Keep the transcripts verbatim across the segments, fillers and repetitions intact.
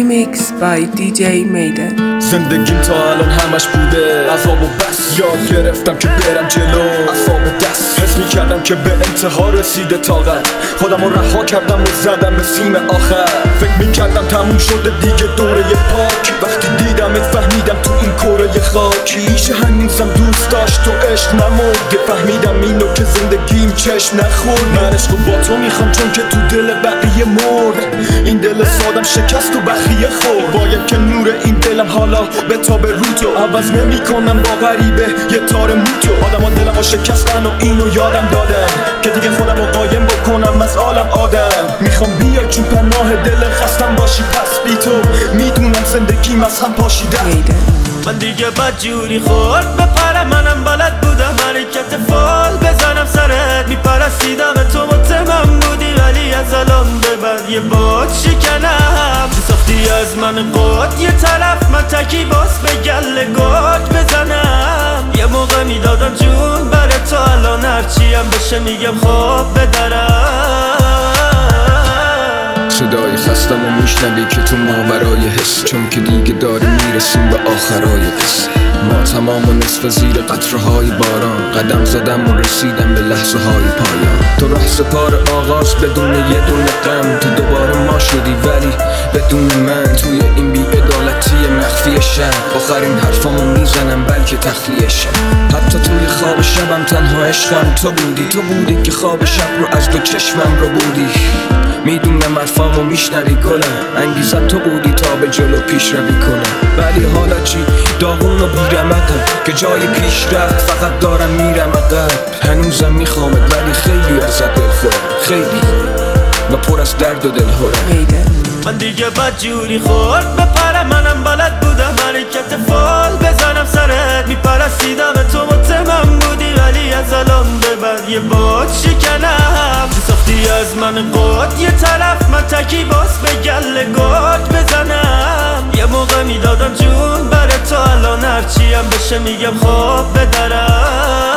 Mix by دی جی میدن. زندگیم تا الان همش بوده عذاب و بس، یاد گرفتم که برم جلو عذاب دست. حس میکردم که به انتها رسیده طاقت، خودم رو رها کردم و زدم به سیم آخر. فکر میکردم تموم شده دیگه دوره پاک، وقتی دیدمت فهمیدم تو این کره خاکی میشه هنوزم دوست داشت تو عشق نمرده. فهمیدم اینو که زندگیم چشم نخورد. من عشقو با تو میخوام چون که تو دل بقیه مرد. این دل سادم شکست و بخیه خورد. باید که نور این دلم حالا به تا به رو تو عوض نمی کنم با غریبه یه تار موتو. آدم ها دلم ها شکستن و اینو یادم دادن که دیگه خودم رو قایم بکنم از عالم آدم. میخوام بیای چون پناه دل خستم باشی، پس بی تو میدونم زندگیم از هم پاشیده. من دیگه بد جوری خورد بپرم، منم بلد بودم حرکت فال بزنم سرت. میپرستیدم تو مطمئن بودی ولی از الان به بعد یه باد شکنم. ساختی از من قد یه طرف، من تکی باز به گل گاد بزنم. یه موقع میدادم جون بره تا الان هرچیم بشه میگم خواب بدرم. صدای خستم و میشنوی که تو ماورای حس، چون که دیگه داری میرسیم به آخرای قصه. ما تمام و نصف زیر قطره های باران قدم زدم و رسیدم به لحظه های پایان. تو ره سپار آغاز بدون یه دونه غم، تو دوباره ما شدی ولی بدون من. توی این بی‌عدالتی مخفی شب آخرین حرفامو میزنم بلکه تخلیه شب. حتی توی خواب شبم تنها عشقم تو بودی. تو بودی که خواب شب رو از دو چشمم رو بودی. میدونم حرفامو میشنوی گلم، انگیزت تو بودی تا به جلو پیش روی کنم. ولی حالا چی؟ داغون و بیرمقم که جای پیش رفت فقط دارم میرم عقب. هنوزم میخوامت ولی خیلی ازت دلخورم، خیلی و پر از درد و دلهورم. من دیگه بد جوری خورد بپرم، منم بلد بودم حرکت فال بزنم سرت. میپرستیدم تو مطمئن بودی ولی از الان به بعد یه باد شکنم. ساختی از من قد یه طرف، من تکی باز به گل گاد بزنم. یه موقع میدادم جون بره تا الان هرچیم بشه میگم خواب بدرم.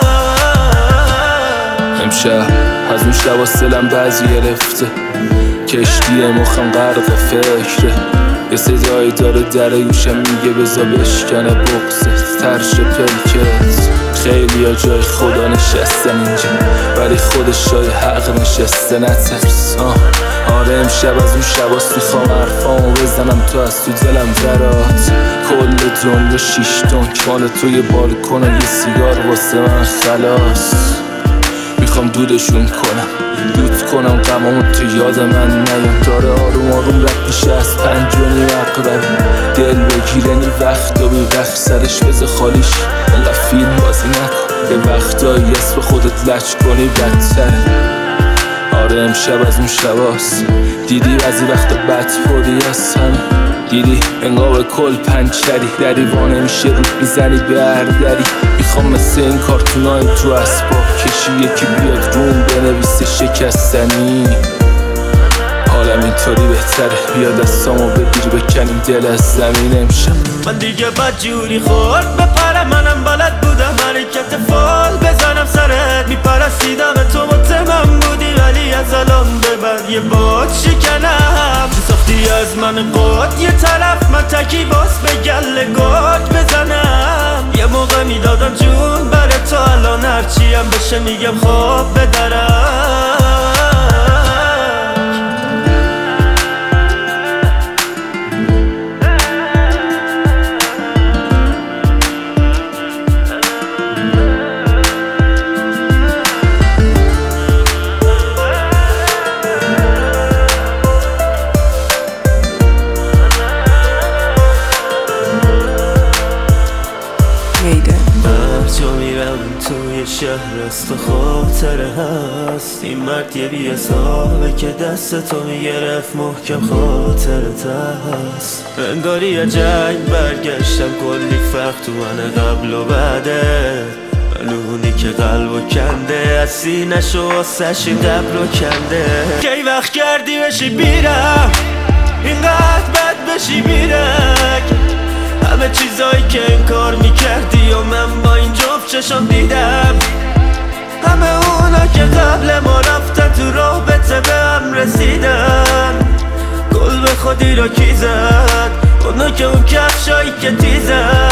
امشب از اون شبا سلم بعضی گرفته، کشتی مخم غرق فکره. یه صدایی داره در یوشم میگه بزا بشکنه بغزت ترش پلکت. خیلی ها جای خدا نشستن اینجا ولی خودش جای حق نشسته، نترس. آره امشب از اون شباست میخوام حرفامو بزنم تو از تو دلم درات. کل دنیا شیش تنک مال توی بالکن، یه سیگار واسه من خلاص. میخوام دودشون کنم دود کنم غمامو تو یاد من نیام. داره آروم آروم رد میشه از پنج و نیم عقبه. دل بگیرنی وقتا بی وقت سرش بزه خالیش، انقدر فیلم بازی نکن. یه وقتایی اسم خودت لچ کنی بدتره. آره امشب از اون شباست، دیدی بعضی وقتا بد پردی از هم. دیدی انقاب کل پنچری دری وانه میشه رو میزنی به هر دری. میخوام مثل این کارتونای تو اسباب کشی یکی بیاد روم بنویسه شکستنی. حالم اینطوری بهتره، بیا دستامو بگیر بکنیم دل از زمین امشب. من دیگه بد جوری خورد بپرم، منم بلد بودم حرکت فال بزنم سرت. میپرستیدم تو مطمئن بودی ولی از الان به بعد یه باد شکنم. ساختی از من قد یه طرف، من تکی باز به گل گاد بزنم. یه موقع میدادم جون بره تا الان هرچیم بشه میگم خواب بدرم. تو میرم توی شهر است و خاطره هست. این مرد یه بی حسابه که دست تو میگرفت محکم خاطرت هست. انگاری یه جنگ برگشتم کلی فرق تو من قبل و بعده. اونی که قلبو کنده از سینش و واسش این قبل رو کنده. کی وقت کردی بشی بیرم اینقدر بد بشی بیرک. همه چیزایی که انکار میکردی و من با این جفت چشم دیدم. همه اونا که قبل ما رفتن تو رابطه به هم رسیدن. گل به خودی را کی زد کفشایی که تیزم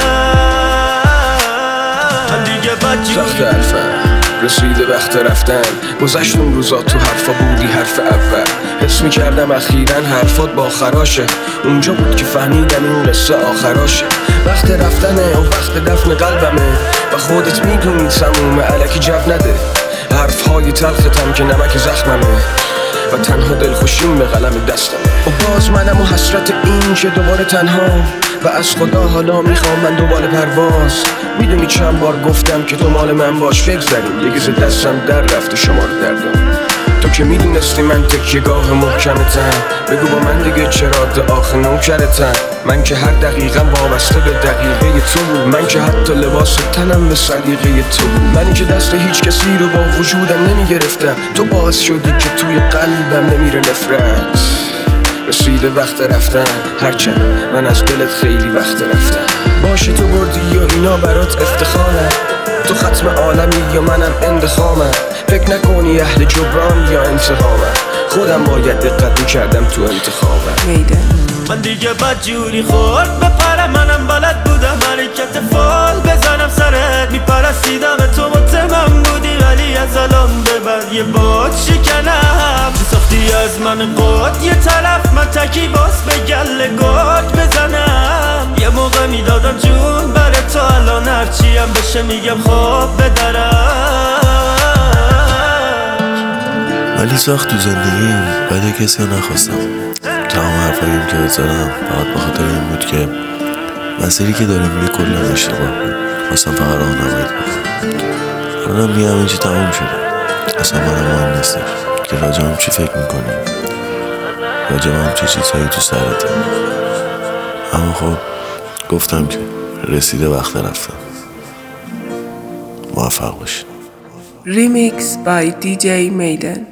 من دیگه بدجوری سخت حرفم رسیده وقت رفتن گذشت اون روزا تو حرفا بودی حرف اول حس میکردم اخیراً حرفات با خراشه اونجا بود که فهمیدم این قصه آخراشه وقت رفتنه و وقت دفن قلبمه و خودت میدونی تمومه الکی جو نده حرفهای تلختم که نمک زخممه و تنها دلخوشیم به قلم دستمه و باز منم و حسرت این که دوباره تنها و از خدا حالا میخوام من دوباره پرواز میدونی چند بار گفتم که تو مال من باش بگذریم یه گز دستم در رفته شما رو دردم تو که میدونستی من تکیه‌گاه محکمتم بگو با من دیگه چرا ده آخه نوکرتم من که هر دقیقم وابسته به دقیقه تو بود من که حتی لباس تنم به سلیقه تو بود منی که دست هیچ کسی رو با وجودم نمیگرفتم تو باعث شدی که توی قلبم نمیره نفرت رسیده وقت رفتن هرچند من از دلت خیلی وقت رفتم باشه تو بردی یا اینا برات افتخاره تو ختم عالمی یا منم اندخامم فکر نکنی اهل جبران یا انتقامم خودم باید دقت میکردم تو انتخابم میدن من دیگه بدجوری خورد بپرم منم بلد بودم حرکت فال بزنم سرت میپرستیدم تو مطمئن بودی ولی از الان به بعد یه باد شکنم ساختی از من قد یه طرف من تکی باز به گل گرد بزنم یه موقع میدادم جون بره تا الان هرچیم بشه میگم خواب بدرم ولی ساخت تو زندگیم بعد کسی رو نخواستم تمام حرفاییم که بزارم فقط بخاطر این بود که مسیری که داره میره کلا اشتباه بود خواستم فقط راهنمایی کنم الانم دیگه همه چی تمام شده اصلا منم مهم نیستش که راجعم چی فکر میکنیم راجعم چه چیزهایی تو سرته اما خب گفتم که رسیده وقت رفتم موفق باشید Remix by دی جی Maiden.